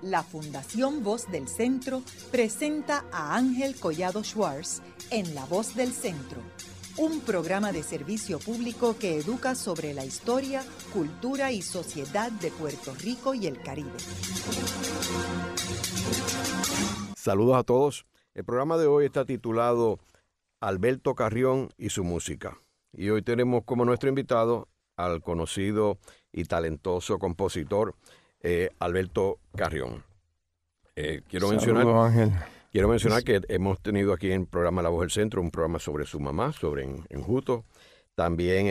La Fundación Voz del Centro presenta a Ángel Collado Schwartz en La Voz del Centro, un programa de servicio público que educa sobre la historia, cultura y sociedad de Puerto Rico y el Caribe. Saludos a todos. El programa de hoy está titulado Alberto Carrión y su música. Y hoy tenemos como nuestro invitado al conocido y talentoso compositor Alberto Carrión. Quiero mencionar que hemos tenido aquí en el programa La Voz del Centro un programa sobre su mamá, sobre enjuto. También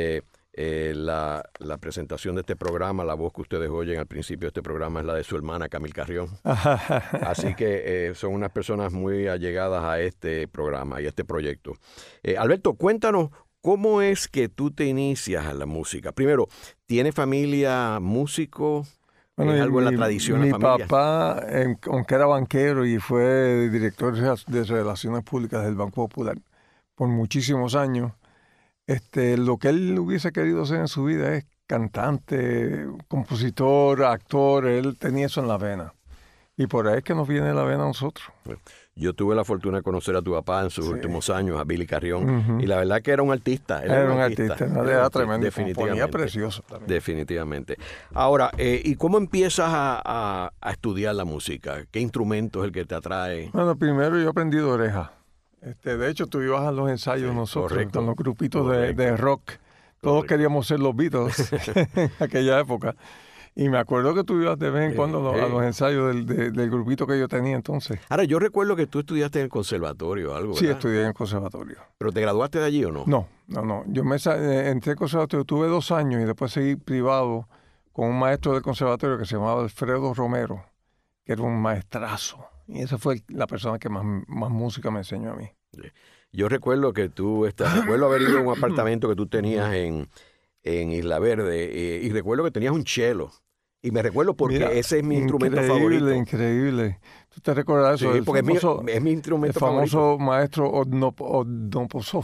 la presentación de este programa, la voz que ustedes oyen al principio de este programa es la de su hermana Camil Carrión. Así que son unas personas muy allegadas a este programa y a este proyecto. Alberto, cuéntanos, ¿cómo es que tú te inicias en la música? Primero, ¿tienes familia músico? Bueno, ¿Es algo en la tradición de la familia? Mi papá, aunque era banquero y fue director de Relaciones Públicas del Banco Popular por muchísimos años, lo que él hubiese querido hacer en su vida es cantante, compositor, actor. Él tenía eso en la vena. Y por ahí es que nos viene la vena a nosotros. Yo tuve la fortuna de conocer a tu papá en sus últimos años, a Billy Carrión, y la verdad que era un artista. Era un artista, era tremendo, definitivamente. componía precioso también. Definitivamente. Ahora, ¿y cómo empiezas a estudiar la música? ¿Qué instrumento es el que te atrae? Bueno, primero yo aprendí de oreja. De hecho, tú ibas a los ensayos nosotros, correcto, con los grupitos de rock. Todos queríamos ser los Beatles en aquella época. Y me acuerdo que tú ibas de vez en cuando a los ensayos del grupito que yo tenía entonces. Ahora, yo recuerdo que tú estudiaste en el conservatorio o algo, ¿verdad? Sí, estudié en el conservatorio. ¿Pero te graduaste de allí o no? No. Yo entré al conservatorio, tuve 2 años y después seguí privado con un maestro del conservatorio que se llamaba Alfredo Romero, que era un maestrazo. Y esa fue la persona que más música me enseñó a mí. Yo recuerdo que recuerdo haber ido a un apartamento que tú tenías en Isla Verde, y recuerdo que tenías un cello. Y me recuerdo porque ese es mi instrumento favorito. Increíble. ¿Tú te recuerdas eso? Sí, porque es mi instrumento favorito. El famoso maestro Odnoposov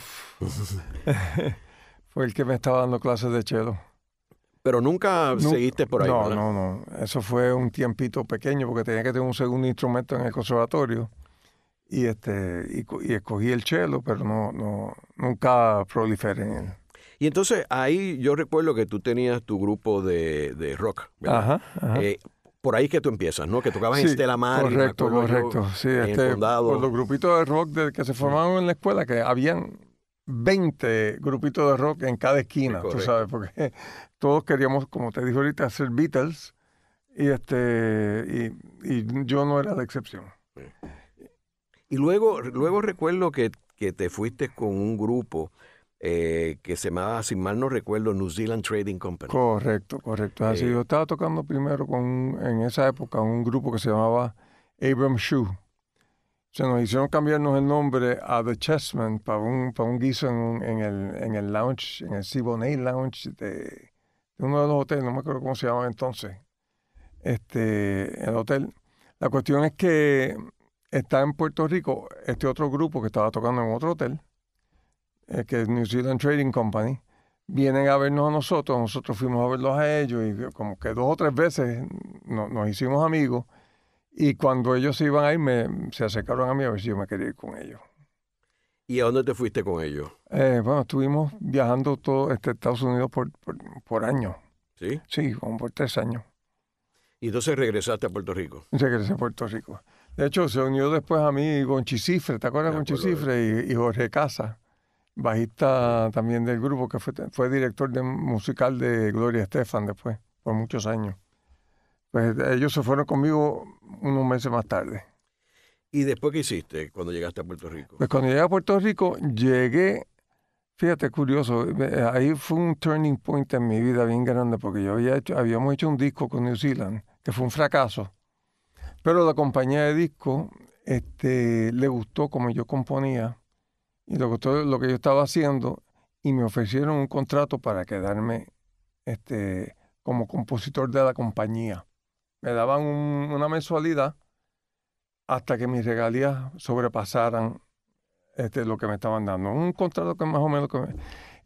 fue el que me estaba dando clases de cello. Pero nunca seguiste por ahí, ¿verdad? No. Eso fue un tiempito pequeño porque tenía que tener un segundo instrumento en el conservatorio. Y escogí el cello, pero nunca proliferé en él. Y entonces ahí yo recuerdo que tú tenías tu grupo de rock, ¿verdad? Ajá. Por ahí que tú empiezas, ¿no? Que tocabas en Stella Maris. Correcto. Sí, en el condado. Por los grupitos de rock que se formaban en la escuela, que habían 20 grupitos de rock en cada esquina, tú sabes, porque todos queríamos, como te dije ahorita, ser Beatles, y yo no era la excepción. Y luego recuerdo que te fuiste con un grupo que se llamaba, si mal no recuerdo, New Zealand Trading Company. Correcto. Así yo estaba tocando primero en esa época un grupo que se llamaba Abram Shoe. Se nos hicieron cambiarnos el nombre a The Chessmen para un guiso en el lounge, en el Siboney Lounge de uno de los hoteles, no me acuerdo cómo se llamaba entonces, el hotel. La cuestión es que está en Puerto Rico otro grupo que estaba tocando en otro hotel, que es New Zealand Trading Company. Vienen a vernos a nosotros fuimos a verlos a ellos y como que 2 o 3 veces nos hicimos amigos, y cuando ellos se iban a ir se acercaron a mí a ver si yo me quería ir con ellos. ¿Y a dónde te fuiste con ellos? Bueno, estuvimos viajando todo Estados Unidos por años. ¿Sí? Sí, como por 3 años. ¿Y entonces regresaste a Puerto Rico? Regresé a Puerto Rico. De hecho, se unió después a mí Gonchi Cifre, ¿te acuerdas de Gonchi Cifre? Y Jorge Casa, bajista también del grupo, que fue director musical de Gloria Estefan después, por muchos años. Pues ellos se fueron conmigo unos meses más tarde. ¿Y después qué hiciste cuando llegaste a Puerto Rico? Pues cuando llegué a Puerto Rico, fíjate, curioso, ahí fue un turning point en mi vida bien grande, porque habíamos hecho un disco con New Zealand, que fue un fracaso. Pero la compañía de disco le gustó como yo componía y le gustó lo que yo estaba haciendo, y me ofrecieron un contrato para quedarme como compositor de la compañía. Me daban una mensualidad hasta que mis regalías sobrepasaran lo que me estaban dando. Un contrato que más o menos...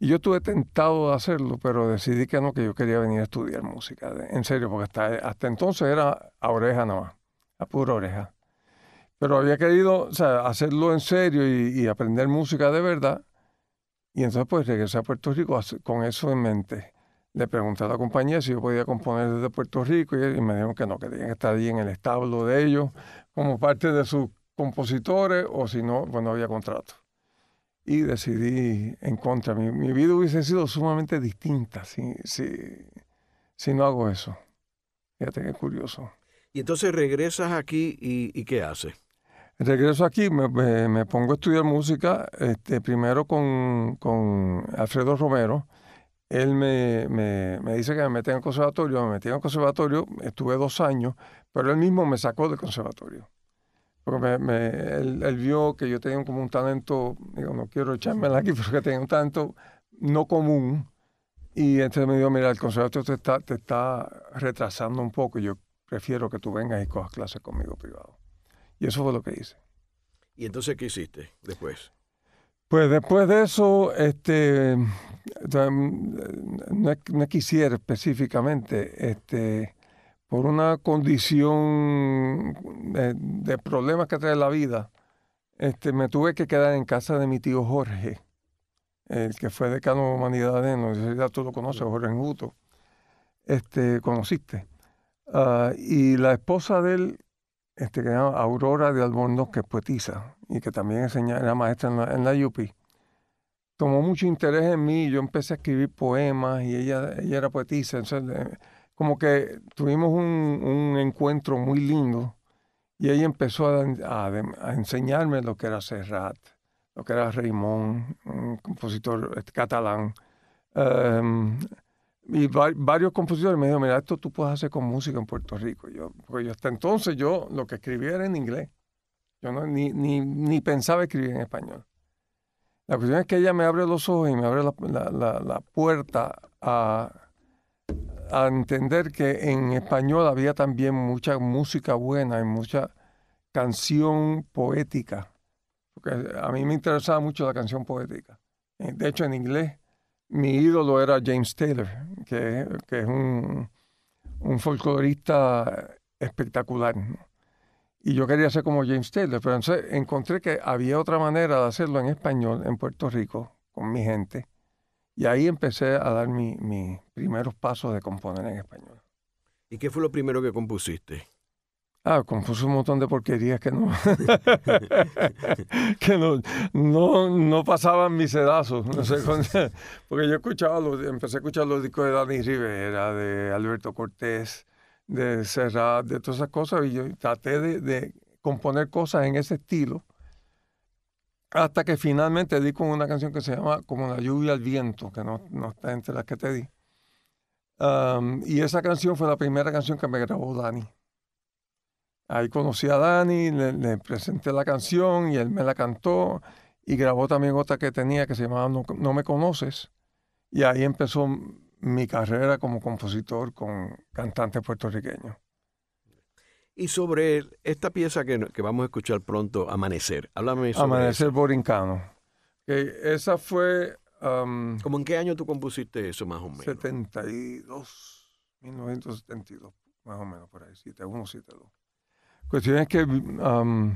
Y yo estuve tentado de hacerlo, pero decidí que no, que yo quería venir a estudiar música, en serio, porque hasta entonces era a oreja nada más, a pura oreja. Pero había querido, o sea, hacerlo en serio y aprender música de verdad. Y entonces pues regresé a Puerto Rico con eso en mente. Le pregunté a la compañía si yo podía componer desde Puerto Rico y me dijeron que no, que tenían que estar allí en el establo de ellos como parte de sus compositores o si no, pues no había contrato. Y decidí en contra. Mi vida hubiese sido sumamente distinta si no hago eso. Fíjate qué curioso. Y entonces regresas aquí y ¿qué haces? Regreso aquí, me pongo a estudiar música, primero con Alfredo Romero. Él me dice que me metí en el conservatorio, me metí en el conservatorio, estuve 2 años, pero él mismo me sacó del conservatorio. Porque él vio que yo tenía como un talento, digo, no quiero echármela aquí, pero que tenía un talento no común. Y entonces me dijo, mira, el conservatorio te está retrasando un poco, y yo prefiero que tú vengas y cojas clases conmigo privado. Y eso fue lo que hice. ¿Y entonces qué hiciste después? Pues después de eso, no quisiera específicamente, por una condición de problemas que trae la vida, me tuve que quedar en casa de mi tío Jorge, el que fue decano de humanidades, no sé si ya tú lo conoces, Jorge Enjuto, conociste. Y la esposa de él, que se llama Aurora de Albornoz, que es poetisa y que también era maestra en la UPI, tomó mucho interés en mí. Yo empecé a escribir poemas y ella era poetisa. Entonces, como que tuvimos un encuentro muy lindo y ella empezó a enseñarme lo que era Serrat, lo que era Raimon, un compositor catalán. Y varios compositores me dijeron, mira, esto tú puedes hacer con música en Puerto Rico. Porque hasta entonces yo lo que escribía era en inglés. Yo ni pensaba escribir en español. La cuestión es que ella me abre los ojos y me abre la puerta a entender que en español había también mucha música buena y mucha canción poética. Porque a mí me interesaba mucho la canción poética. De hecho, en inglés, mi ídolo era James Taylor, que es un folclorista espectacular, ¿no? Y yo quería ser como James Taylor, pero entonces encontré que había otra manera de hacerlo en español en Puerto Rico, con mi gente. Y ahí empecé a dar mis primeros pasos de componer en español. ¿Y qué fue lo primero que compusiste? Compuse un montón de porquerías que no que no pasaban mis sedazos. No sé, porque yo empecé a escuchar los discos de Dani Rivera, de Alberto Cortés, de Serrat, de todas esas cosas, y yo traté de componer cosas en ese estilo, hasta que finalmente di con una canción que se llama Como la lluvia al viento, que no está entre las que te di. Y esa canción fue la primera canción que me grabó Dani. Ahí conocí a Dani, le presenté la canción y él me la cantó y grabó también otra que tenía que se llamaba No me conoces. Y ahí empezó mi carrera como compositor con cantantes puertorriqueños. Y sobre esta pieza que vamos a escuchar pronto, Amanecer, háblame sobre Amanecer eso. Borincano. Esa fue... ¿Cómo en qué año tú compusiste eso más o menos? 1972, más o menos por ahí, 71, 72. Cuestión es que un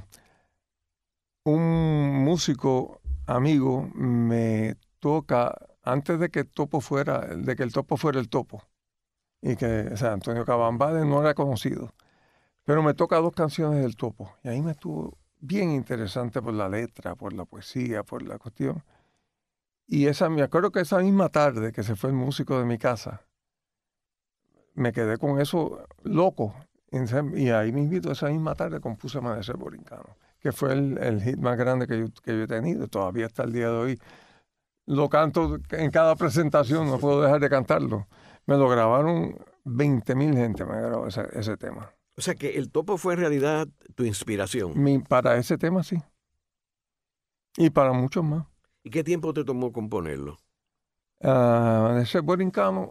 músico amigo me toca antes de que el topo fuera el topo, y que, o sea, Antonio Cabambade no era conocido, pero me toca 2 canciones del topo, y ahí me estuvo bien interesante por la letra, por la poesía, por la cuestión. Y me acuerdo que esa misma tarde que se fue el músico de mi casa, me quedé con eso loco. Y ahí mismo, esa misma tarde, compuse Amanecer Borincano, que fue el hit más grande que yo he tenido. Todavía hasta el día de hoy lo canto en cada presentación, no puedo dejar de cantarlo. Me lo grabaron 20,000 gente, me grabó ese tema. O sea que el topo fue en realidad tu inspiración. Para ese tema, sí. Y para muchos más. ¿Y qué tiempo te tomó componerlo? Amanecer Borincano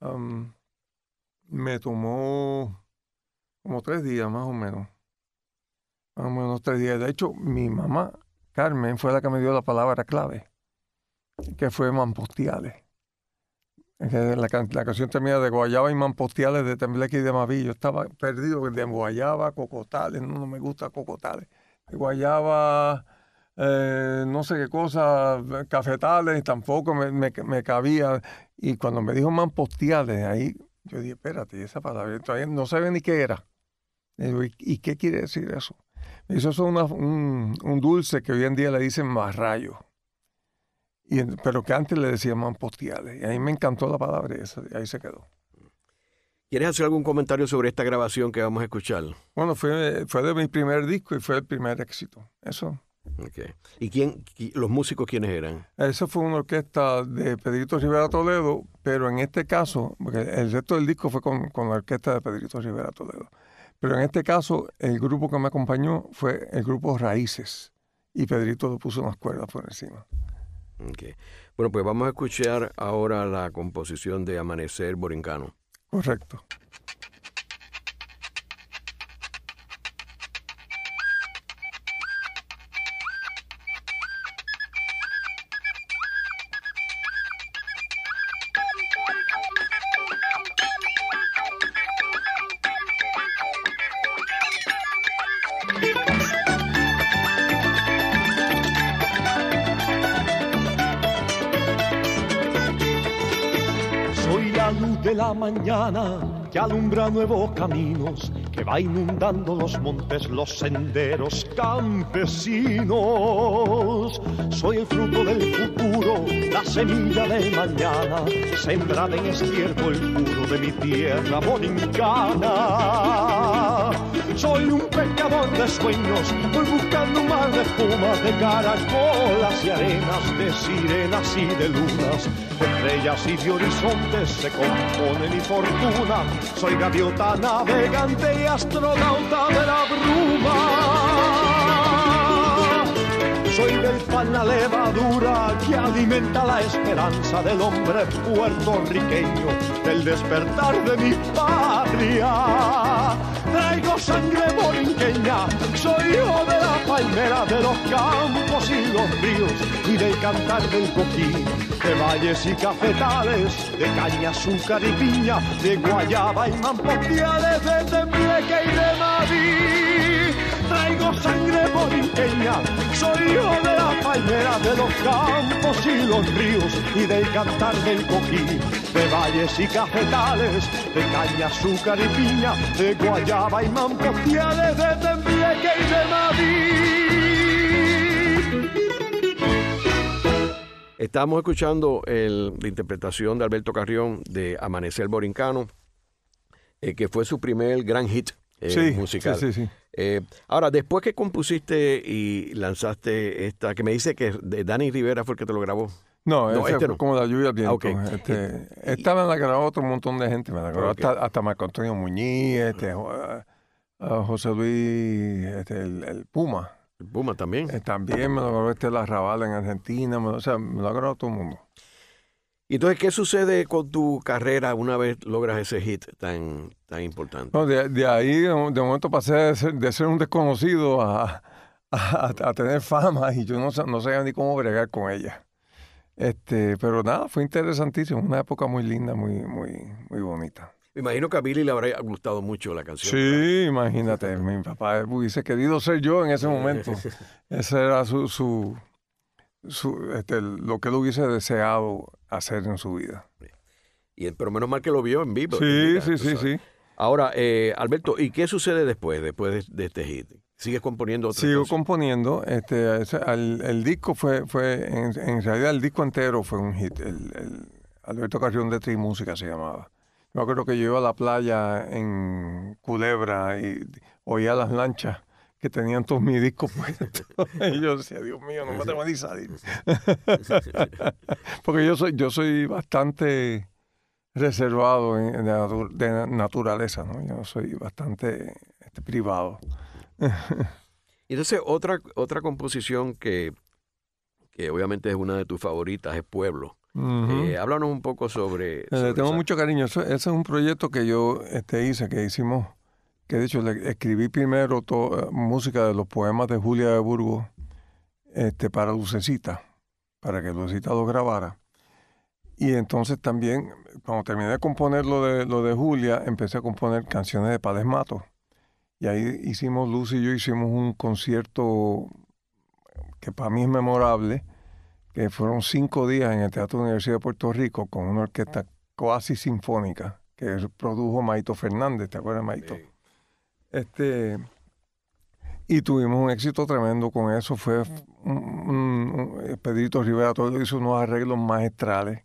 me tomó como 3 días, más o menos. Más o menos 3 días. De hecho, mi mamá, Carmen, fue la que me dio la palabra clave. que fue Mampostiales. La canción termina de Guayaba y Mampostiales de Tembleque y de Maví. Yo estaba perdido de Guayaba, Cocotales, no me gusta Cocotales. Guayaba, no sé qué cosa, Cafetales, tampoco me cabía. Y cuando me dijo Mampostiales, ahí yo dije, espérate, esa palabra, todavía no sabía ni qué era. Y digo, ¿y qué quiere decir eso? Me dijo, eso es un dulce que hoy en día le dicen marrayo. Pero que antes le decían Mampostiales. Y a mí me encantó la palabra esa, y ahí se quedó. ¿Quieres hacer algún comentario sobre esta grabación que vamos a escuchar? Bueno, fue de mi primer disco y fue el primer éxito. Eso. Okay. ¿Y los músicos quiénes eran? Eso fue una orquesta de Pedrito Rivera Toledo, pero en este caso, porque el resto del disco fue con la orquesta de Pedrito Rivera Toledo. Pero en este caso, el grupo que me acompañó fue el grupo Raíces. Y Pedrito le puso unas cuerdas por encima. Okay. Bueno, pues vamos a escuchar ahora la composición de Amanecer Borincano. Correcto. De la mañana que alumbra nuevos caminos, que va inundando los montes, los senderos campesinos. Soy el fruto del futuro, la semilla de mañana, sembrada en estiércol puro de mi tierra borincana. Soy un pescador de sueños, voy buscando un mar de espuma, de caracolas y arenas, de sirenas y de lunas, de estrellas y de horizontes se compone mi fortuna. Soy gaviota navegante y astronauta de la bruma. Soy del pan la levadura que alimenta la esperanza del hombre puertorriqueño, del despertar de mi patria. Traigo sangre borinqueña, soy hijo de la palmera, de los campos y los ríos, y del cantar del coquí, de valles y cafetales, de caña, azúcar y piña, de guayaba y mampostiales, de Tembleque y de Maví. Traigo sangre borinqueña, soy hijo de la palmera, de los campos y los ríos, y del cantar del coquí, de valles y cafetales, de caña, azúcar y piña, de guayaba y mampostiales, de Tembleque y de Maví. Estamos escuchando la interpretación de Alberto Carrión de Amanecer Borincano, que fue su primer gran hit musical. Sí. Ahora, después que compusiste y lanzaste esta, que me dice que Dani Rivera fue el que te lo grabó. No, este no. Como la lluvia al viento. Okay. Esta me la grabó otro montón de gente. Me la grabó hasta Marco Antonio Muñiz, José Luis, el Puma. El Puma también. También me lo grabó La Ravala en Argentina. Me lo ha grabado todo el mundo. Y entonces, ¿qué sucede con tu carrera una vez logras ese hit tan importante? No, de ahí, de momento pasé de ser un desconocido a tener fama y yo no sabía ni cómo bregar con ella. Pero nada, fue interesantísimo, una época muy linda, muy bonita. Me imagino que a Billy le habrá gustado mucho la canción. Sí, ¿verdad? Imagínate, mi papá hubiese querido ser yo en ese momento. Ese era lo que él hubiese deseado hacer en su vida. Pero menos mal que lo vio en vivo. Sí. Ahora, Alberto, ¿y qué sucede después de este hit? ¿Sigues componiendo otra cosa? Sigo componiendo. El disco fue en realidad el disco entero fue un hit. El Alberto Carrión de Trimúsica se llamaba. Yo creo que yo iba a la playa en Culebra y oía las lanchas que tenían todos mis discos puestos. Y yo decía, Dios mío, no me tengo ni salir. Porque yo soy bastante reservado de naturaleza, ¿no? Yo soy bastante privado. Entonces, otra composición que obviamente es una de tus favoritas es Pueblo. Uh-huh. Háblanos un poco sobre tengo mucho cariño. Ese es un proyecto que yo hice, que hicimos, que de hecho le escribí primero música de los poemas de Julia de Burgos para Lucecita. para que Lucita lo grabara. Y entonces también, cuando terminé de componer lo de Julia, empecé a componer canciones de Pales Matos. Y ahí Lucy y yo hicimos un concierto que para mí es memorable, que fueron 5 días en el Teatro de la Universidad de Puerto Rico con una orquesta cuasi sinfónica que produjo Maito Fernández. ¿Te acuerdas, Maito? Sí. Y tuvimos un éxito tremendo con eso. Fue Pedrito Rivera todo hizo unos arreglos magistrales.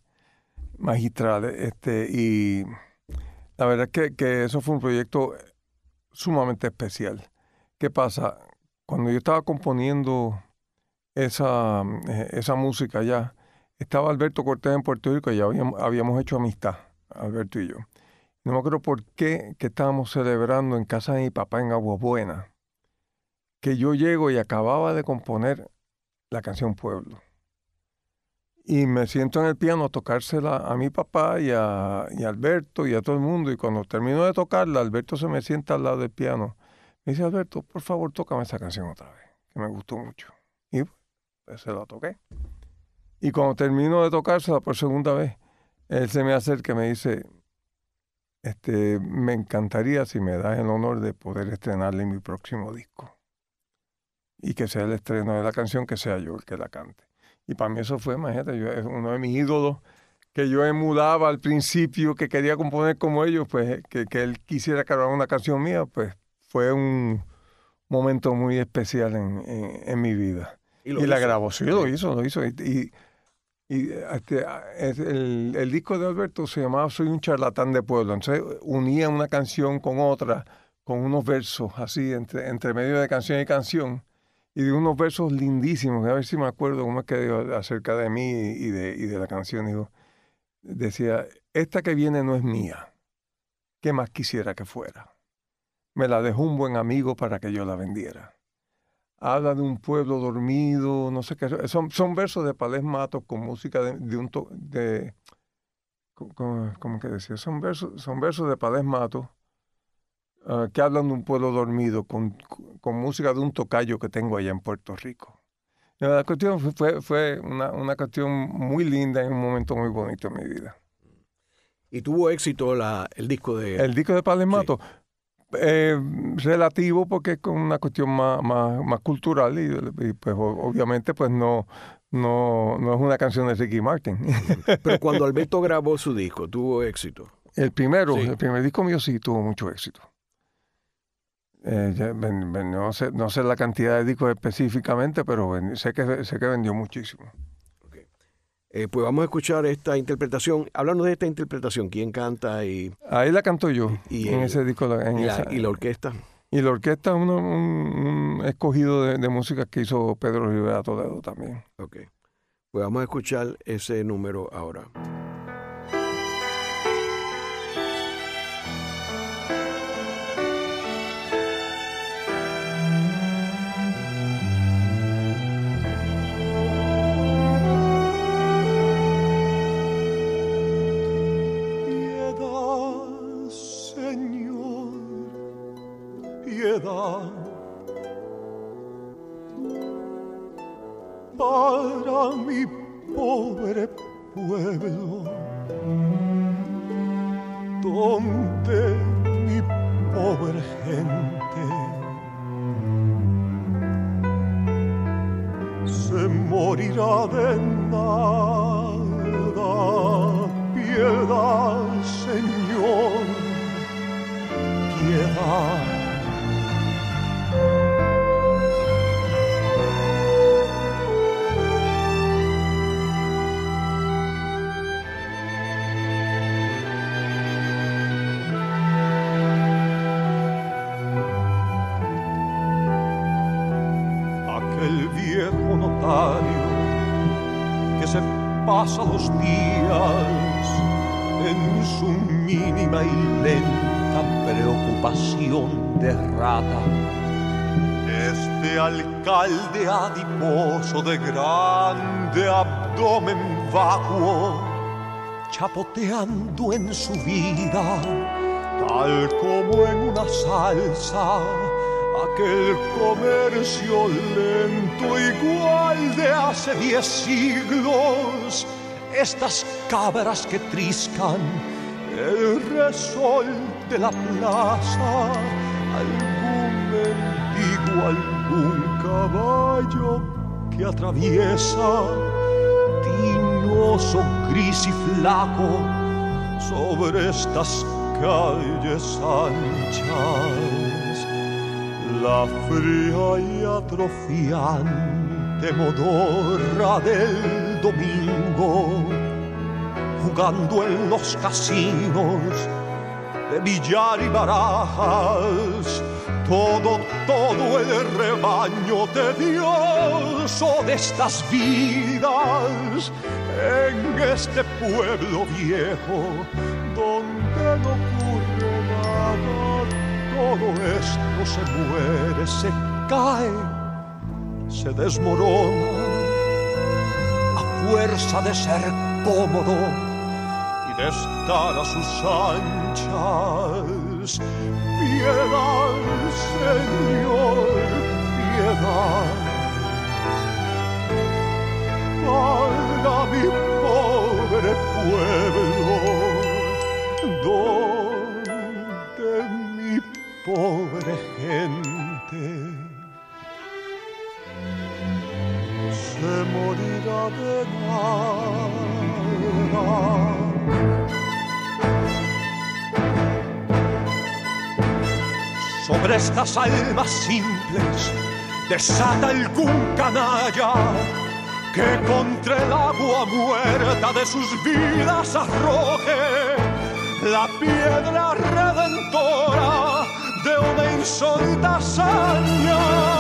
Y la verdad es que eso fue un proyecto sumamente especial. ¿Qué pasa? Cuando yo estaba componiendo esa música ya, estaba Alberto Cortés en Puerto Rico y ya habíamos hecho amistad, Alberto y yo. No me acuerdo por qué que estábamos celebrando en casa de mi papá en Aguas Buenas, que yo llego y acababa de componer la canción Pueblo. Y me siento en el piano a tocársela a mi papá y a Alberto y a todo el mundo. Y cuando termino de tocarla, Alberto se me sienta al lado del piano. Me dice, Alberto, por favor, tócame esa canción otra vez, que me gustó mucho. Y pues se la toqué. Y cuando termino de tocársela por segunda vez, él se me acerca y me dice, me encantaría si me das el honor de poder estrenarle mi próximo disco. Y que sea el estreno de la canción, que sea yo el que la cante. Y para mí eso fue, imagínate, es uno de mis ídolos que yo emulaba al principio, que quería componer como ellos, pues que él quisiera grabar una canción mía, pues fue un momento muy especial en mi vida. Y la grabó, sí, lo hizo. Y el disco de Alberto se llamaba Soy un charlatán de pueblo. Entonces unía una canción con otra, con unos versos así, entre medio de canción y canción. Y de unos versos lindísimos, a ver si me acuerdo cómo es que digo acerca de mí y de la canción. Digo, decía, esta que viene no es mía, ¿qué más quisiera que fuera? Me la dejó un buen amigo para que yo la vendiera. Habla de un pueblo dormido, no sé qué. Son versos de Pales Matos con música ¿cómo que decía? Son versos de Pales Matos. Que hablan de un pueblo dormido con música de un tocayo que tengo allá en Puerto Rico. La cuestión fue una cuestión muy linda en un momento muy bonito en mi vida. ¿Y tuvo éxito el disco de...? El disco de Pales Matos, relativo porque es una cuestión más cultural y pues obviamente pues no es una canción de Ricky Martin. Pero cuando Alberto grabó su disco, ¿tuvo éxito? El primer disco mío sí tuvo mucho éxito. No sé la cantidad de discos específicamente, pero sé que vendió muchísimo. Okay. Pues vamos a escuchar esta interpretación. Hablando de esta interpretación, ¿quién canta? Ahí la canto yo, en ese disco. ¿Y la orquesta? Y la orquesta es un escogido de música que hizo Pedro Rivera Toledo también. Ok. Pues vamos a escuchar ese número ahora. Para mi pobre pueblo, donde mi pobre gente se morirá de nada. Piedad, Señor, piedad. Que se pasa los días en su mínima y lenta preocupación de rata. Este alcalde adiposo de grande abdomen vacuo, chapoteando en su vida, tal como en una salsa, aquel comercio lento igual de hace 10 siglos, estas cabras que triscan el resol de la plaza, algún mendigo, algún caballo que atraviesa, tiñoso, gris y flaco, sobre estas calles anchas. La fría y atrofiante modorra del domingo, jugando en los casinos de billar y barajas, todo el rebaño tedioso de estas vidas en este pueblo viejo donde no ocurre nada. Todo esto se muere, se cae, se desmorona a fuerza de ser cómodo y de estar a sus anchas. Piedad, Señor, piedad para mi pobre pueblo, donde mi pobre gente se morirá de nada. Sobre estas almas simples desata algún canalla que contra el agua muerta de sus vidas arroje la piedra redentora de una insólita hazaña.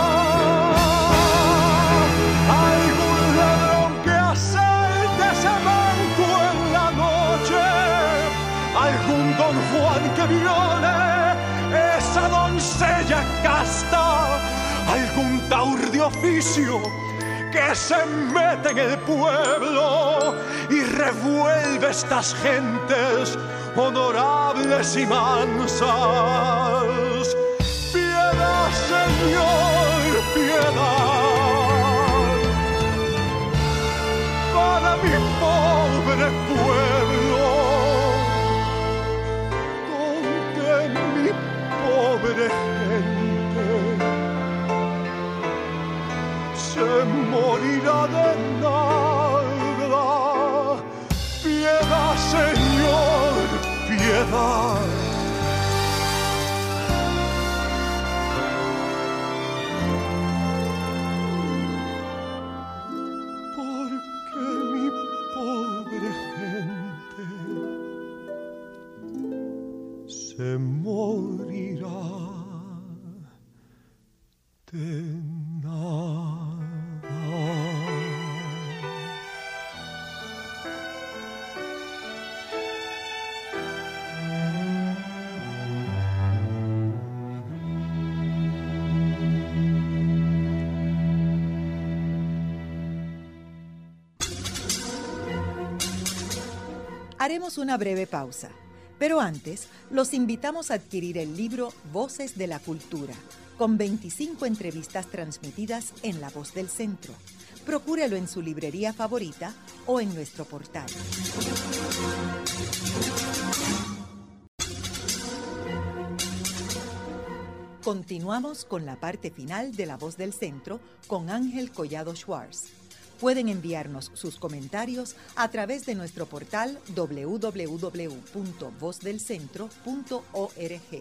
Algún ladrón que asalte ese banco en la noche, algún don Juan que viole esa doncella casta, algún taur de oficio que se mete en el pueblo y revuelve estas gentes honorables y mansas. Piedad, Señor, piedad para mi pobre pueblo, donde mi pobre gente se morirá de nada. Piedad, Señor, piedad. Porque mi pobre gente se morirá de nada. Haremos una breve pausa, pero antes los invitamos a adquirir el libro Voces de la Cultura, con 25 entrevistas transmitidas en La Voz del Centro. Procúrelo en su librería favorita o en nuestro portal. Continuamos con la parte final de La Voz del Centro con Ángel Collado Schwartz. Pueden enviarnos sus comentarios a través de nuestro portal www.vozdelcentro.org.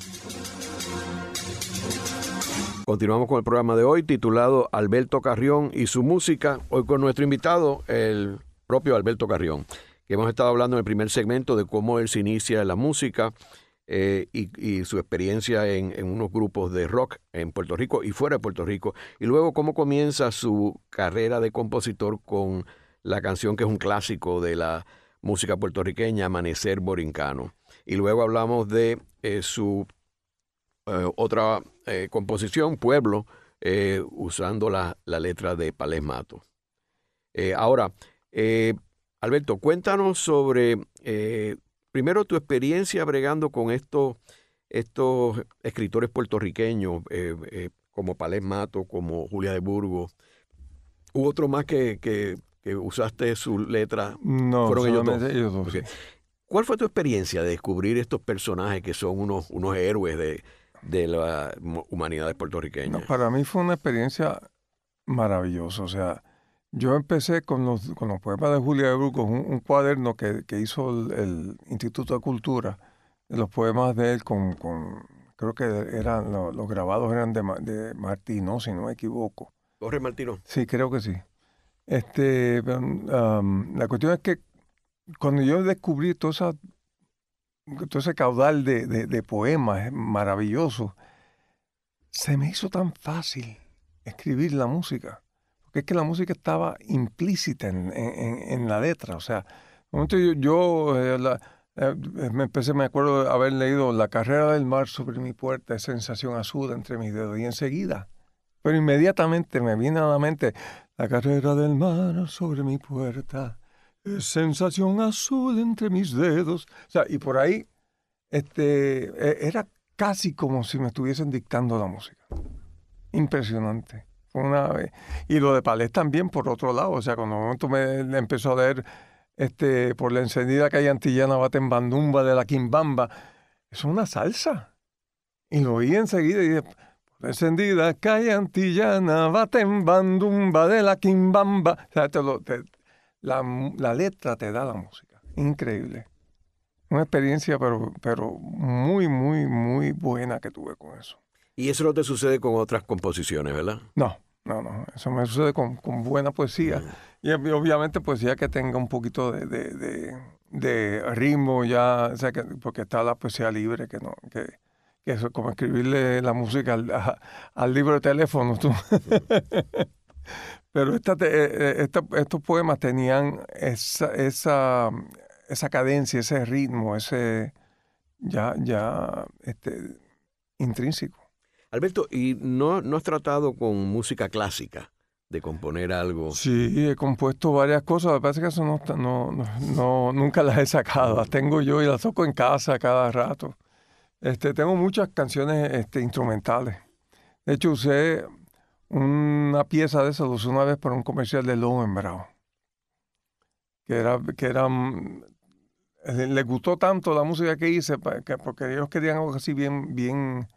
Continuamos con el programa de hoy titulado Alberto Carrión y su música. Hoy con nuestro invitado, el propio Alberto Carrión, que hemos estado hablando en el primer segmento de cómo él se inicia en la música y su experiencia en unos grupos de rock en Puerto Rico y fuera de Puerto Rico, y luego cómo comienza su carrera de compositor con la canción que es un clásico de la música puertorriqueña, Amanecer Borincano. Y luego hablamos de su otra composición, Pueblo, usando la letra de Palés Mato. Ahora, Alberto, cuéntanos sobre... primero, tu experiencia bregando con estos estos escritores puertorriqueños como Palés Mato, como Julia de Burgos, ¿hubo otro más que usaste su letra? No, ¿fueron solamente ellos dos? Okay. ¿Cuál fue tu experiencia de descubrir estos personajes que son unos héroes de la humanidad puertorriqueña? No, para mí fue una experiencia maravillosa. O sea, yo empecé con los poemas de Julia de Burgos, un cuaderno que hizo el Instituto de Cultura, de los poemas de él creo que eran los grabados eran de Martino, si no me equivoco. Jorge Martino. Sí, creo que sí. La cuestión es que cuando yo descubrí todo ese caudal de poemas maravillosos, se me hizo tan fácil escribir la música, porque es que la música estaba implícita en la letra. O sea, un momento me acuerdo de haber leído La carrera del mar sobre mi puerta, es sensación azul entre mis dedos, y enseguida, pero inmediatamente me viene a la mente la carrera del mar sobre mi puerta, es sensación azul entre mis dedos. O sea, y por ahí era casi como si me estuviesen dictando la música. Impresionante. Y lo de Palés también, por otro lado. O sea, cuando un momento me empezó a leer por la encendida calle antillana Batembandumba de la Quimbamba, es una salsa. Y lo oí enseguida y dije, por la encendida calle antillana Batembandumba de la Quimbamba. O sea, la letra te da la música. Increíble. Una experiencia, pero muy, muy, muy buena que tuve con eso. Y eso no te sucede con otras composiciones, ¿verdad? No. Eso me sucede con buena poesía. Y obviamente poesía que tenga un poquito de ritmo ya, o sea, porque está la poesía libre, que eso es como escribirle la música al libro de teléfono. Tú. Pero estos poemas tenían esa cadencia, ese ritmo, ese intrínseco. Alberto, ¿y no has tratado con música clásica de componer algo? Sí, he compuesto varias cosas. Me parece que eso nunca las he sacado. Las tengo yo y las toco en casa cada rato. Tengo muchas canciones instrumentales. De hecho, usé una pieza de esas, lo usé una vez para un comercial de Lowenbrau. Les gustó tanto la música que hice porque ellos querían algo así bien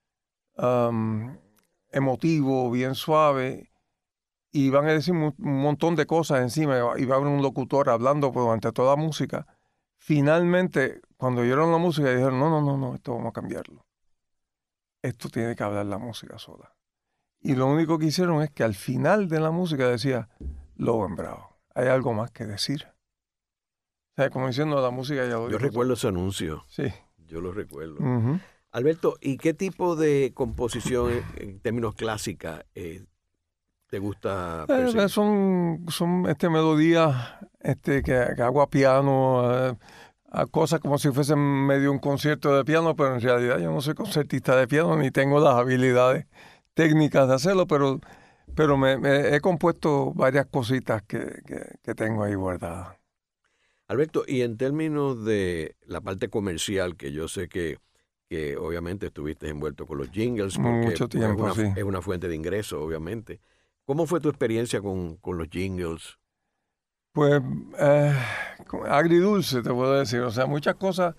emotivo, bien suave, y van a decir un montón de cosas encima, y va a haber un locutor hablando durante toda la música. Finalmente, cuando oyeron la música, dijeron, no, esto vamos a cambiarlo. Esto tiene que hablar la música sola. Y lo único que hicieron es que al final de la música decía, Lowenbrau, hay algo más que decir. O sea, como diciendo, la música ya lo dijo. Yo recuerdo ese anuncio. Sí. Yo lo recuerdo. Uh-huh. Alberto, ¿y qué tipo de composición en términos clásicas te gusta perseguir? Son melodías que hago a piano, a cosas como si fuesen medio un concierto de piano, pero en realidad yo no soy concertista de piano ni tengo las habilidades técnicas de hacerlo, pero me he compuesto varias cositas que tengo ahí guardadas. Alberto, y en términos de la parte comercial, que yo sé que obviamente estuviste envuelto con los jingles, porque mucho tiempo, es una fuente de ingreso, obviamente. ¿Cómo fue tu experiencia con los jingles? Pues agridulce, te puedo decir. O sea, muchas cosas.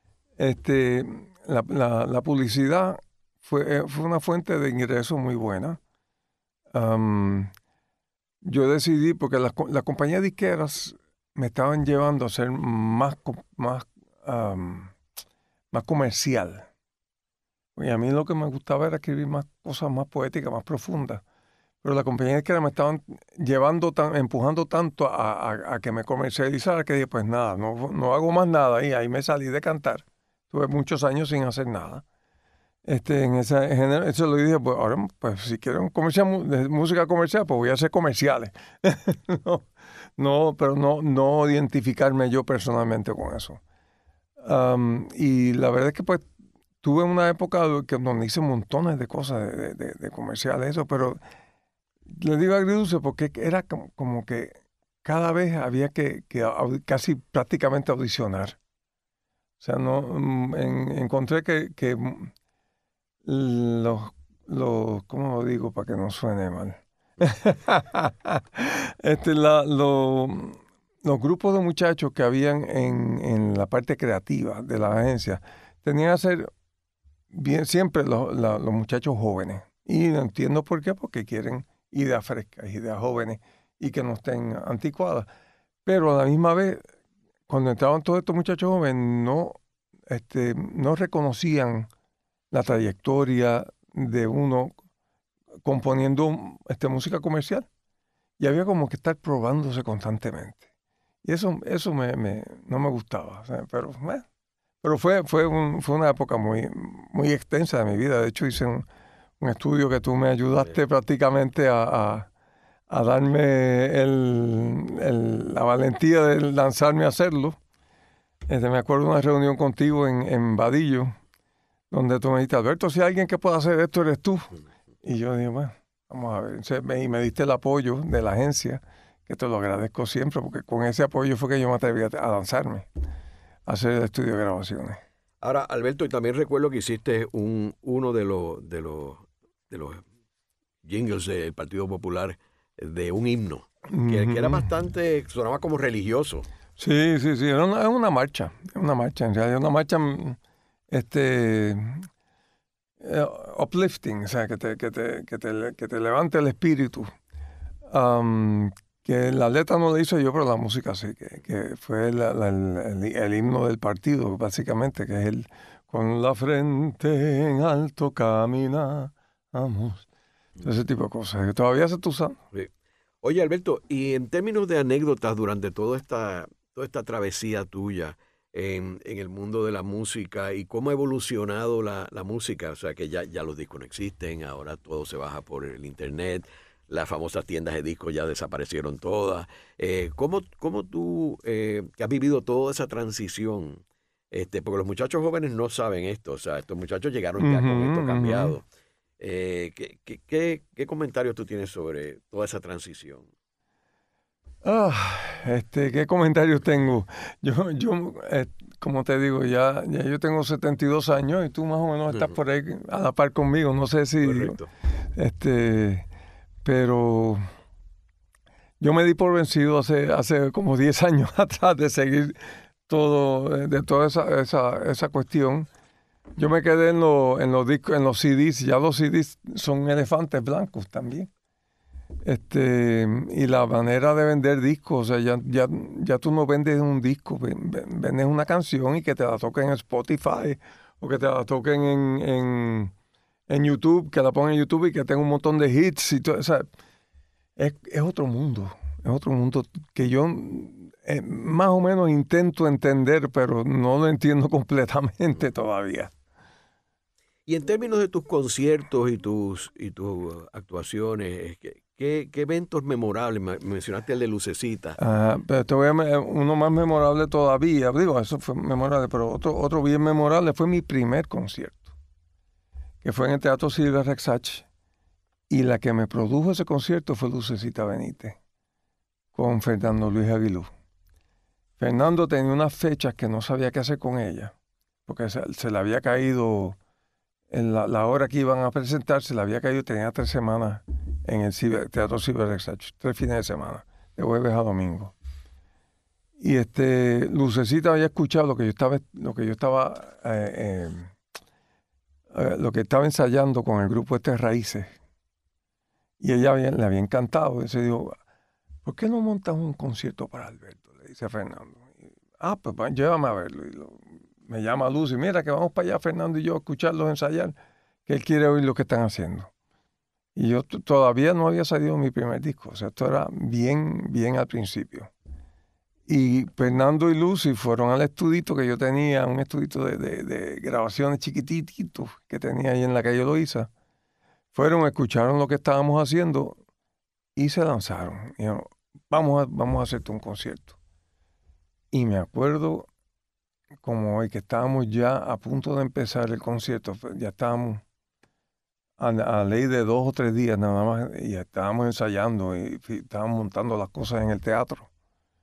La publicidad fue una fuente de ingreso muy buena. Yo decidí, porque las compañías disqueras me estaban llevando a ser más comercial. Y a mí lo que me gustaba era escribir más cosas más poéticas, más profundas. Pero la compañía disquera me estaban empujando tanto a que me comercializara que dije, pues nada, no hago más nada. Y ahí me salí de cantar. Tuve muchos años sin hacer nada. Eso lo dije, pues ahora, pues si quiero música comercial, pues voy a hacer comerciales. Pero no identificarme yo personalmente con eso. Y la verdad es que pues tuve una época donde hice montones de cosas de comerciales, eso, pero le digo agridulce porque era como que cada vez había que casi prácticamente audicionar O sea, no, encontré que los, ¿cómo lo digo para que no suene mal? Los grupos de muchachos que habían en la parte creativa de la agencia tenían que ser bien siempre los muchachos jóvenes. Y no entiendo por qué, porque quieren ideas frescas, ideas jóvenes y que no estén anticuadas. Pero a la misma vez, cuando entraban todos estos muchachos jóvenes, no reconocían la trayectoria de uno componiendo música comercial. Y había como que estar probándose constantemente. Y eso no me gustaba. O sea, pero fue una época muy, muy extensa de mi vida. De hecho, hice un estudio que tú me ayudaste prácticamente a darme la valentía de lanzarme a hacerlo. Me acuerdo de una reunión contigo en Vadillo, donde tú me dijiste, Alberto, si hay alguien que pueda hacer esto, eres tú. Y yo dije, bueno, vamos a ver. Y me diste el apoyo de la agencia, que te lo agradezco siempre, porque con ese apoyo fue que yo me atreví a lanzarme a hacer el estudio de grabaciones. Ahora, Alberto, y también recuerdo que hiciste uno de los jingles del Partido Popular, de un himno, que era bastante, sonaba como religioso. Sí, era una marcha, en realidad, una marcha uplifting, o sea, que te levante el espíritu. Que la letra no la hice yo, pero la música sí, que fue el himno del partido, básicamente, que es el con la frente en alto caminamos. Ese tipo de cosas, que todavía se está usando. Sí. Oye, Alberto, y en términos de anécdotas durante toda esta travesía tuya en el mundo de la música y cómo ha evolucionado la música, o sea, que ya los discos no existen, ahora todo se baja por el internet, las famosas tiendas de discos ya desaparecieron todas. ¿Cómo tú que has vivido toda esa transición? Porque los muchachos jóvenes no saben esto, o sea, estos muchachos llegaron ya con esto cambiado. ¿Qué comentarios tú tienes sobre toda esa transición? ¿Qué comentarios tengo? Yo como te digo, ya yo tengo 72 años y tú más o menos estás por ahí a la par conmigo. No sé si... Correcto. Pero yo me di por vencido hace como 10 años atrás de seguir de toda esa cuestión. Yo me quedé en los discos, en los CDs. Ya los CDs son elefantes blancos también. Y la manera de vender discos, o sea, ya tú no vendes un disco, vendes una canción y que te la toquen en Spotify o que te la toquen en YouTube, que la pongan en YouTube y que tenga un montón de hits y todo. O sea, es otro mundo que yo más o menos intento entender, pero no lo entiendo completamente todavía. Y en términos de tus conciertos y tus actuaciones, ¿qué eventos memorables? Mencionaste el de Lucecita. Pero te voy a uno más memorable todavía. Digo, eso fue memorable, pero otro bien memorable fue mi primer concierto, que fue en el Teatro Silvia Rexach. Y la que me produjo ese concierto fue Lucecita Benítez, con Fernando Luis Aguilú. Fernando tenía unas fechas que no sabía qué hacer con ella, porque se le había caído, en la hora que iban a presentar, se le había caído, tenía 3 semanas en el Teatro Silvia Rexach, 3 fines de semana, de jueves a domingo. Y Lucecita había escuchado lo que estaba ensayando con el grupo Raíces. Y ella le había encantado. Y se dijo, ¿por qué no montas un concierto para Alberto? Le dice a Fernando. Pues llévame a verlo. Me llama Lucy, mira que vamos para allá, Fernando y yo, a escucharlos ensayar, que él quiere oír lo que están haciendo. Y yo todavía no había salido mi primer disco. O sea, esto era bien, bien al principio. Y Fernando y Lucy fueron al estudito que yo tenía, un estudito de grabaciones chiquititos que tenía ahí en la calle Loíza. Fueron, escucharon lo que estábamos haciendo y se lanzaron. Y dijeron, vamos a hacerte un concierto. Y me acuerdo como hoy que estábamos ya a punto de empezar el concierto. Ya estábamos a ley de 2 o 3 días nada más y estábamos ensayando y estábamos montando las cosas en el teatro.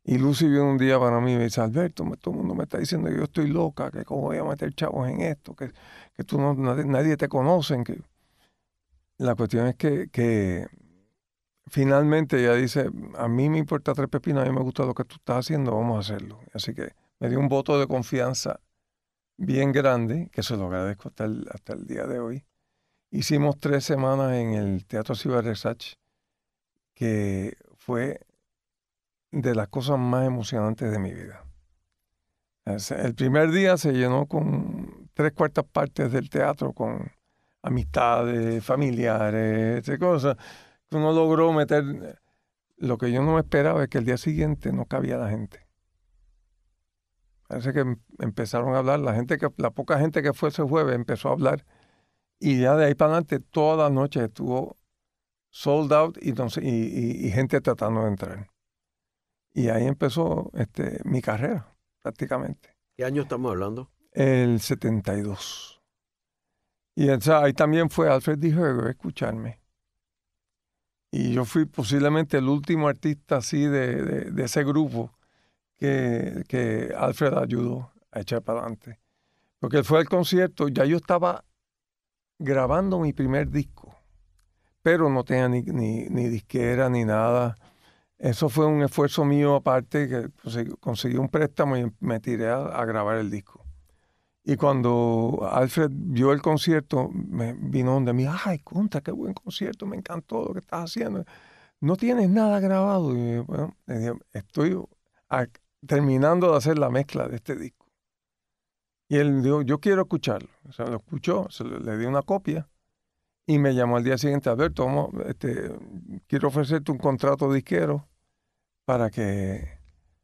Y Lucy vino un día para mí y me dice, Alberto, todo el mundo me está diciendo que yo estoy loca, que cómo voy a meter chavos en esto, que tú no, nadie te conoce. Que... La cuestión es que finalmente ella dice, a mí me importa tres pepinos, a mí me gusta lo que tú estás haciendo, vamos a hacerlo. Así que me dio un voto de confianza bien grande, que se lo agradezco hasta el día de hoy. Hicimos 3 semanas en el Teatro Ciberresach, que fue de las cosas más emocionantes de mi vida. El primer día se llenó con 3/4 partes del teatro, con amistades, familiares, cosas. Uno logró meter... Lo que yo no me esperaba es que el día siguiente no cabía la gente. Parece que empezaron a hablar, la poca gente que fue ese jueves empezó a hablar, y ya de ahí para adelante toda la noche estuvo sold out y gente tratando de entrar. Y ahí empezó mi carrera, prácticamente. ¿Qué año estamos hablando? El 72. Y ahí también fue Alfred D. Herger a escucharme. Y yo fui posiblemente el último artista así de ese grupo que Alfred ayudó a echar para adelante. Porque él fue al concierto, ya yo estaba grabando mi primer disco, pero no tenía ni disquera ni nada. Eso fue un esfuerzo mío aparte, que conseguí un préstamo y me tiré a grabar el disco. Y cuando Alfred vio el concierto, me vino donde mí, ¡ay, contra, qué buen concierto! Me encantó lo que estás haciendo. ¿No tienes nada grabado? Y bueno, le dije, estoy terminando de hacer la mezcla de este disco. Y él dijo, yo quiero escucharlo. O sea, lo escuchó, le di una copia y me llamó al día siguiente, Alberto, quiero ofrecerte un contrato disquero para que,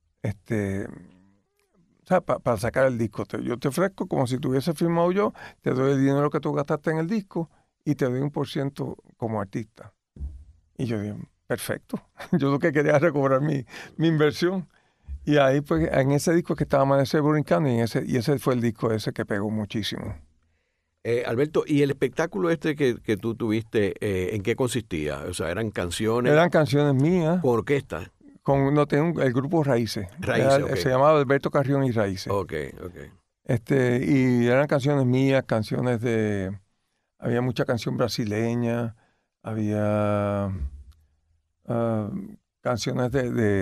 para sacar el disco. Yo te ofrezco como si tuviese firmado yo, te doy el dinero que tú gastaste en el disco y te doy 1% como artista. Y yo dije, perfecto. Yo lo que quería era recobrar mi inversión. Y ahí, pues, en ese disco que estaba Amanecer brincando, y ese fue el disco ese que pegó muchísimo. Alberto, ¿y el espectáculo que tú tuviste, en qué consistía? O sea, ¿eran canciones? Eran canciones mías. ¿Con orquesta? El grupo Raíces. Okay. Se llamaba Alberto Carrión y Raíces. Ok. Y eran canciones mías, había mucha canción brasileña, había canciones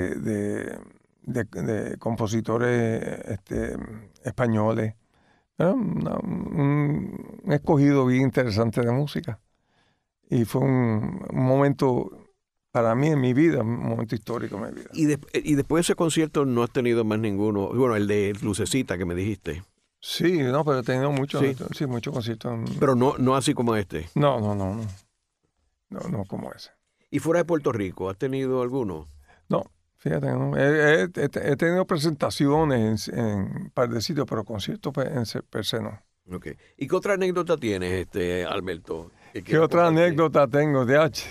de compositores españoles. Era un escogido bien interesante de música. Y fue un momento, para mí en mi vida, un momento histórico en mi vida. Y después de ese concierto no has tenido más ninguno, bueno, el de Lucecita que me dijiste. Sí, no, pero he tenido muchos conciertos. Pero no así como este. No como ese. ¿Y fuera de Puerto Rico, has tenido alguno? No, fíjate, no. He tenido presentaciones en un par de sitios, pero conciertos per se no. Okay. ¿Y qué otra anécdota tienes, Alberto? ¿Qué otra anécdota tengo, DH?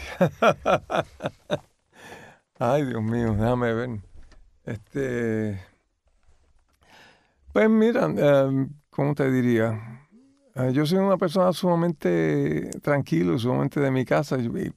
Ay, Dios mío, déjame ver. Pues mira, ¿cómo te diría? Yo soy una persona sumamente tranquila y sumamente de mi casa. Y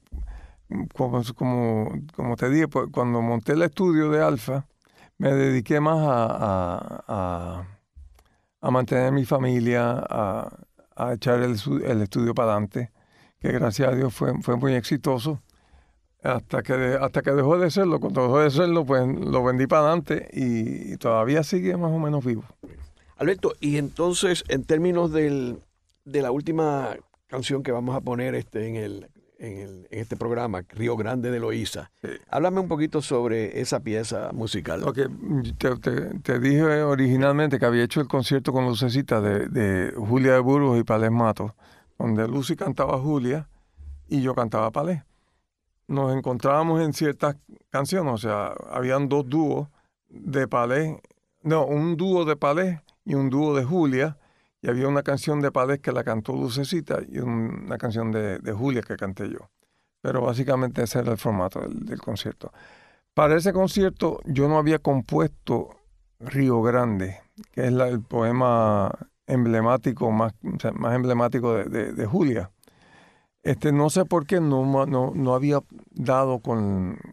como te dije, pues, cuando monté el estudio de Alfa, me dediqué más a mantener mi familia, a echar el estudio para adelante, que gracias a Dios fue muy exitoso. Hasta que dejó de serlo. Cuando dejó de serlo, pues lo vendí para adelante y todavía sigue más o menos vivo. Alberto, y entonces, en términos de la última canción que vamos a poner en este programa, Río Grande de Loíza, sí. Háblame un poquito sobre esa pieza musical. Okay. Te dije originalmente que había hecho el concierto con Lucecita de Julia de Burgos y Palés Matos, donde Lucy cantaba Julia y yo cantaba Palés. Nos encontrábamos en ciertas canciones, o sea, habían 2 dúos de Palés, un dúo de Palés y un dúo de Julia, y había una canción de Palés que la cantó Lucecita y una canción de Julia que canté yo. Pero básicamente ese era el formato del concierto. Para ese concierto yo no había compuesto Río Grande, que es el poema emblemático, más emblemático de Julia. No sé por qué no había dado con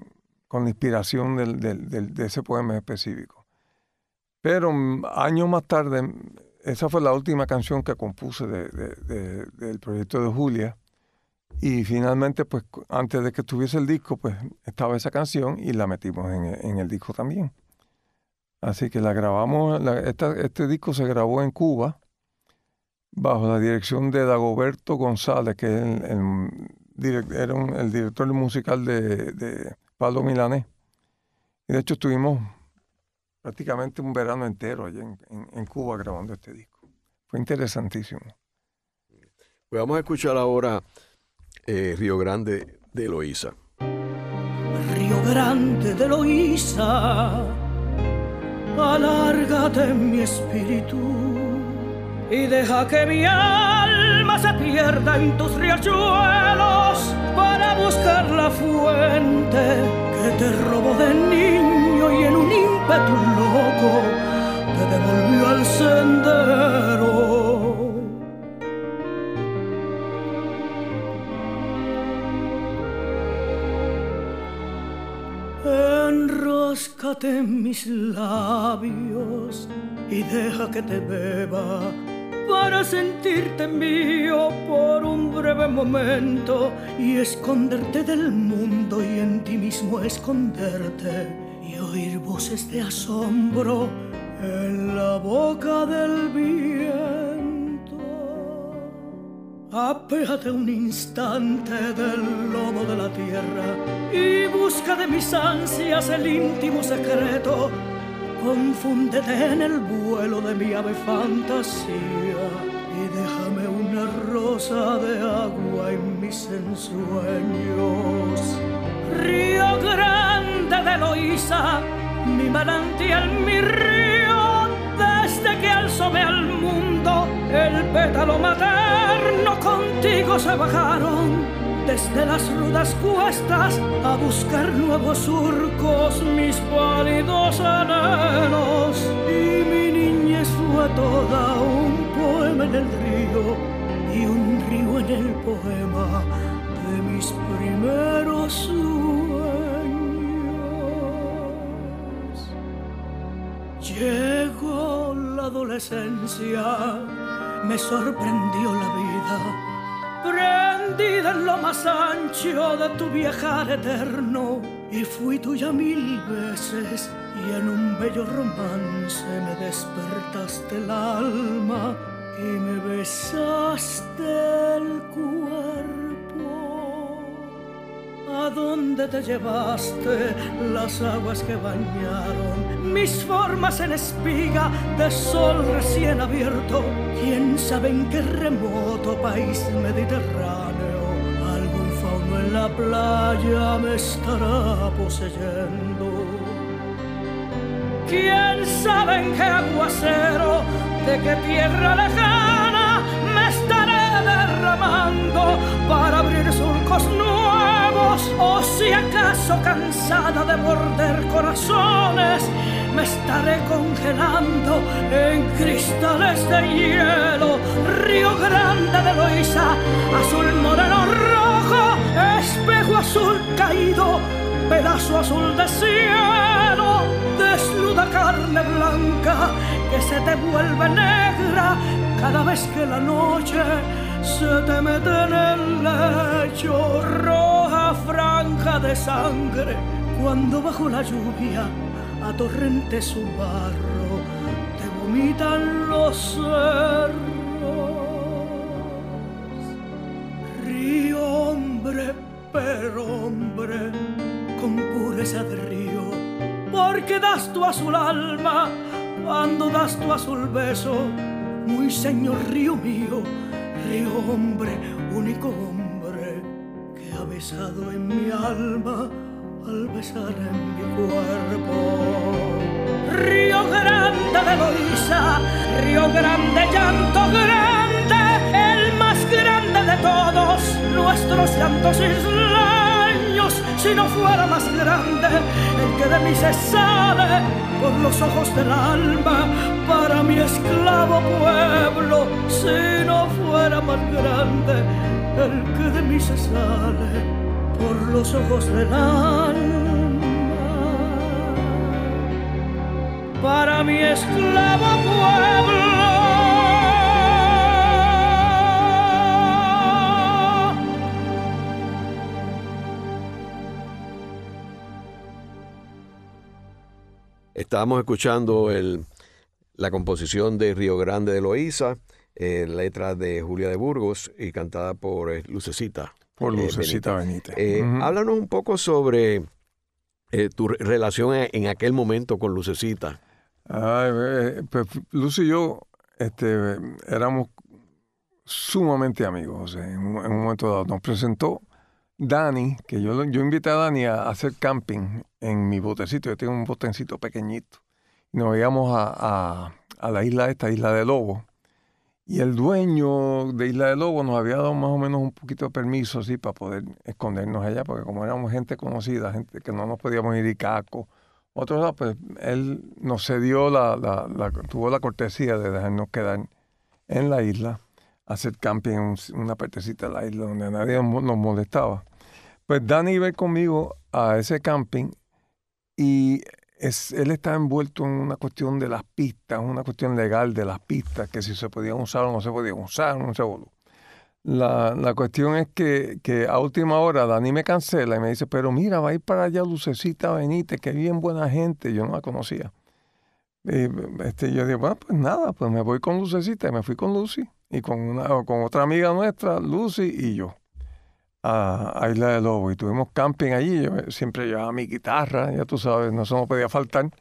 con la inspiración de ese poema específico. Pero años más tarde, esa fue la última canción que compuse del proyecto de Julia. Y finalmente, pues antes de que estuviese el disco, pues estaba esa canción y la metimos en el disco también. Así que la grabamos, este disco se grabó en Cuba bajo la dirección de Dagoberto González, que es el director musical de Pablo Milanés. Y de hecho estuvimos prácticamente un verano entero allá en Cuba grabando este disco. Fue interesantísimo. Pues vamos a escuchar ahora Río Grande de Eloísa. Río Grande de Eloísa, alárgate en mi espíritu y deja que mi alma se pierda en tus riachuelos para buscar la fuente que te robó de niño y en un ímpetu loco te devolvió al sendero. Enróscate en mis labios y deja que te beba para sentirte mío por un breve momento y esconderte del mundo y en ti mismo esconderte y oír voces de asombro en la boca del viento. Apéate un instante del lomo de la tierra y busca de mis ansias el íntimo secreto. Confúndete en el vuelo de mi ave fantasía y déjame una rosa de agua en mis ensueños. Río Grande de Eloísa, mi manantial, mi río, desde que alzóme al mundo el pétalo materno, contigo se bajaron desde las rudas cuestas a buscar nuevos surcos mis pálidos anhelos. Y mi niñez fue toda un poema en el río y un río en el poema de mis primeros sueños. Llegó la adolescencia, me sorprendió la vida, prendida en lo más ancho de tu viajar eterno, y fui tuya 1000 veces, y en un bello romance me despertaste el alma y me besaste el cuerpo. ¿A dónde te llevaste las aguas que bañaron mis formas en espiga de sol recién abierto? ¿Quién sabe en qué remoto país mediterráneo algún fauno en la playa me estará poseyendo? ¿Quién sabe en qué aguacero de qué tierra lejana me estaré derramando para abrir surcos nuevos? O si acaso cansada de morder corazones me estaré congelando en cristales de hielo. Río Grande de Eloísa, azul moreno rojo, espejo azul caído, pedazo azul de cielo, desnuda carne blanca que se te vuelve negra cada vez que la noche se te mete en el lecho. Roja franja de sangre cuando bajo la lluvia a torrente su barro te vomitan los cerros. Río hombre, pero hombre, con pureza de río, porque das tu azul alma cuando das tu azul beso. Muy señor río mío, río hombre, único hombre que ha besado en mi alma al besar en mi cuerpo. Río Grande de Eloísa, río grande, llanto grande, el más grande de todos nuestros llantos isleños. Si no fuera más grande el que de mí se sale por los ojos del alma para mi esclavo pueblo, si no fuera más grande el que de mí se sale por los ojos del alma para mi esclavo pueblo. Estábamos escuchando la composición de Río Grande de Loíza, letra de Julia de Burgos y cantada por Lucecita. Por Lucecita Benítez. Háblanos un poco sobre tu relación en aquel momento con Lucecita. Pues Lucy y yo éramos sumamente amigos. O sea, en un momento dado nos presentó Dani, que yo invité a Dani a hacer camping en mi botecito. Yo tengo un botecito pequeñito. Y nos íbamos a la isla de Lobo. Y el dueño de Isla de Lobo nos había dado más o menos un poquito de permiso, así, para poder escondernos allá, porque como éramos gente conocida, gente que no nos podíamos ir a Icaco, otros lados, pues él nos cedió tuvo la cortesía de dejarnos quedar en la isla, hacer camping en una partecita de la isla donde nadie nos molestaba. Pues Dani iba conmigo a ese camping y él estaba envuelto en una cuestión de las pistas, una cuestión legal de las pistas, que si se podían usar o no se podían usar, no se voló. La cuestión es que a última hora Dani me cancela y me dice, pero mira, va a ir para allá Lucecita Benítez, que es bien buena gente, yo no la conocía. Yo digo, bueno, pues nada, pues me voy con Lucecita, y me fui con Lucy, y con otra amiga nuestra, Lucy y yo, a Isla de Lobo, y tuvimos camping allí. Yo siempre llevaba mi guitarra, ya tú sabes, no se me podía faltar.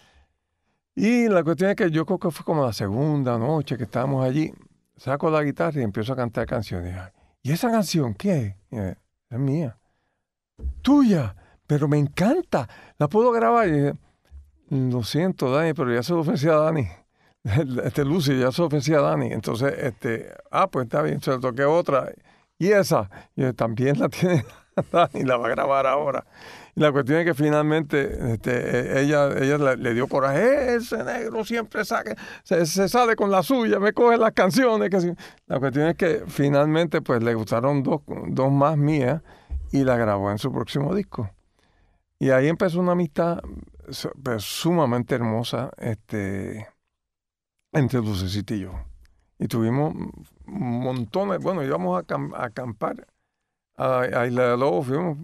Y la cuestión es que yo creo que fue como la segunda noche que estábamos allí, saco la guitarra y empiezo a cantar canciones. ¿Y esa canción qué es? Es mía. Tuya, pero me encanta, la puedo grabar. Y dije, lo siento, Dani, pero ya se lo ofrecí a Dani. Lucy, ya se lo ofrecí a Dani. Entonces, pues está bien, se le toqué otra. Y esa, también la tiene Dani, la va a grabar ahora. Y la cuestión es que finalmente ella le dio coraje. Ese negro siempre se sale con la suya, me coge las canciones. La cuestión es que finalmente pues le gustaron dos más mías y la grabó en su próximo disco. Y ahí empezó una amistad pues, sumamente hermosa entre Lucecita y yo. Y tuvimos montones, íbamos a acampar a Isla de Lobo, fuimos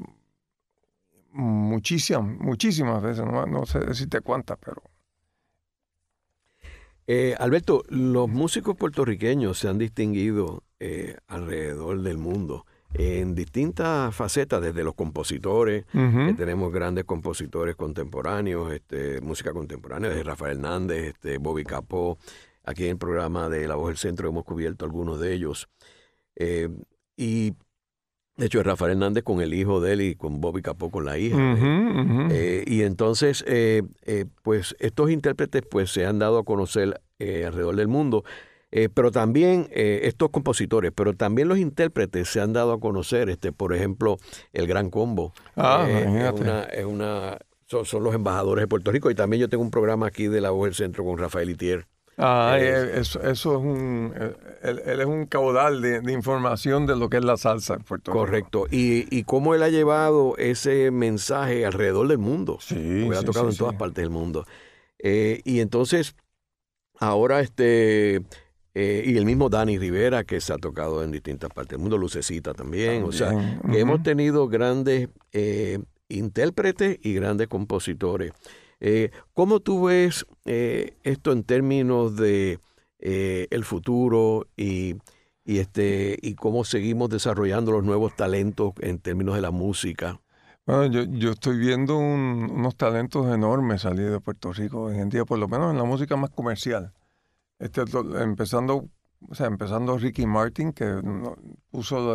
muchísimas veces, no sé decirte cuántas, pero... Alberto, los músicos puertorriqueños se han distinguido alrededor del mundo en distintas facetas, desde los compositores, que tenemos grandes compositores contemporáneos, música contemporánea, desde Rafael Hernández, Bobby Capó. Aquí en el programa de La Voz del Centro hemos cubierto algunos de ellos. Y de hecho, Rafael Hernández con el hijo de él y con Bobby Capó con la hija. Y entonces, pues estos intérpretes pues se han dado a conocer alrededor del mundo. Pero también estos compositores, pero también los intérpretes se han dado a conocer. Por ejemplo, el Gran Combo. Son los embajadores de Puerto Rico. Y también yo tengo un programa aquí de La Voz del Centro con Rafael Itier. Eso es él es un caudal de información de lo que es la salsa en Puerto Rico. Correcto. Y cómo él ha llevado ese mensaje alrededor del mundo. Sí, porque ha tocado en todas partes del mundo. Y entonces, ahora y el mismo Dani Rivera, que se ha tocado en distintas partes del mundo, Lucecita también. O sea, que hemos tenido grandes intérpretes y grandes compositores. ¿Cómo tú ves esto en términos de el futuro y cómo seguimos desarrollando los nuevos talentos en términos de la música? Bueno, yo estoy viendo unos talentos enormes salir de Puerto Rico hoy en día, por lo menos en la música más comercial. Empezando Ricky Martin, que puso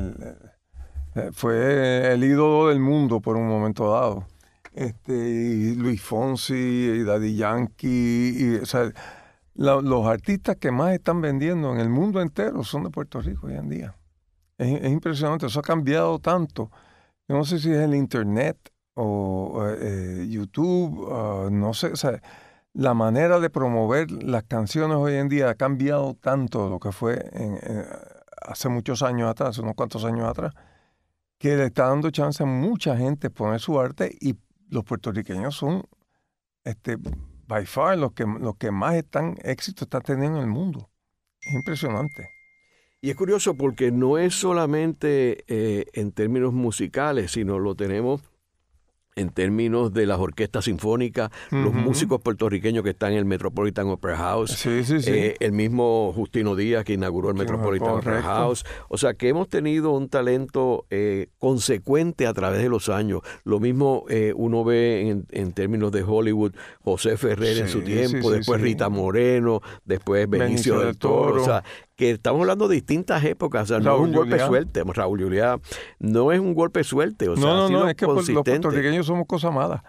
fue el ídolo del mundo por un momento dado. Y Luis Fonsi y Daddy Yankee, los artistas que más están vendiendo en el mundo entero son de Puerto Rico hoy en día. Es impresionante, eso ha cambiado tanto. Yo no sé si es el internet o YouTube, no sé, la manera de promover las canciones hoy en día ha cambiado tanto de lo que fue hace muchos años atrás, unos cuantos años atrás, que le está dando chance a mucha gente poner su arte, y los puertorriqueños son by far los que más éxito están teniendo en el mundo. Es impresionante. Y es curioso porque no es solamente en términos musicales, sino lo tenemos en términos de las orquestas sinfónicas, los músicos puertorriqueños que están en el Metropolitan Opera House, sí. El mismo Justino Díaz que inauguró el Metropolitan Opera House. O sea que hemos tenido un talento consecuente a través de los años. Lo mismo uno ve en términos de Hollywood, José Ferrer en su tiempo, después Rita Moreno, después Benicio del Toro. O sea, que estamos hablando de distintas épocas, o sea, no es un golpe suerte. Raúl Juliá no es un golpe suerte, o sea, no, es que los puertorriqueños somos cosa mala.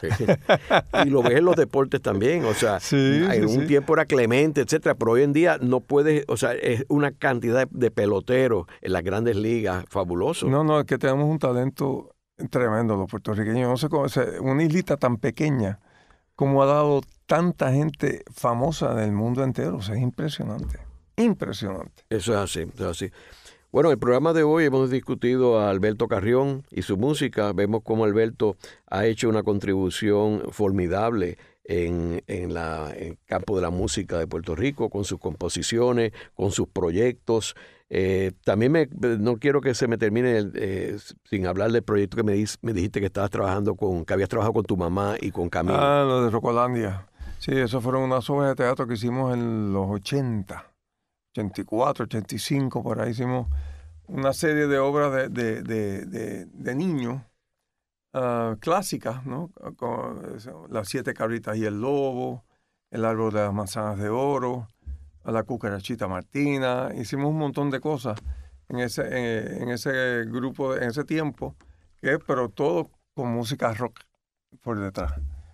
Y lo ves en los deportes también, o sea, en un tiempo era Clemente, etcétera, pero hoy en día no puedes, o sea, es una cantidad de peloteros en las grandes ligas fabuloso. No, es que tenemos un talento tremendo los puertorriqueños. No sé cómo, una islita tan pequeña como ha dado tanta gente famosa del mundo entero, o sea, es impresionante. Impresionante. Eso es así. Bueno, en el programa de hoy hemos discutido a Alberto Carrión y su música. Vemos cómo Alberto ha hecho una contribución formidable en el campo de la música de Puerto Rico, con sus composiciones, con sus proyectos. También no quiero que se me termine sin hablar del proyecto que me dijiste que estabas trabajando que habías trabajado con tu mamá y con Camilo. Lo de Rocolandia. Sí, esas fueron unas obras de teatro que hicimos en los 80. 84, 85, por ahí hicimos una serie de obras de niños clásicas, ¿no? Con Las 7 cabritas y el lobo, El árbol de las manzanas de oro, La cucarachita Martina. Hicimos un montón de cosas en ese grupo, en ese tiempo, pero todo con música rock por detrás.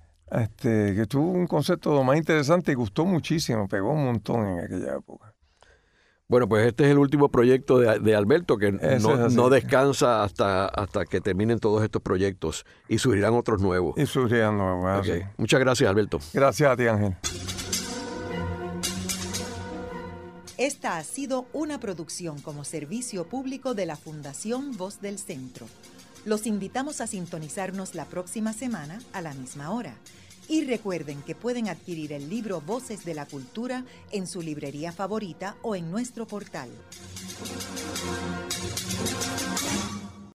Que tuvo un concepto lo más interesante y gustó muchísimo, pegó un montón en aquella época. Bueno, pues este es el último proyecto de Alberto, que no descansa hasta que terminen todos estos proyectos y surgirán otros nuevos. Okay. Muchas gracias, Alberto. Gracias a ti, Ángel. Esta ha sido una producción como servicio público de la Fundación Voz del Centro. Los invitamos a sintonizarnos la próxima semana a la misma hora. Y recuerden que pueden adquirir el libro Voces de la Cultura en su librería favorita o en nuestro portal.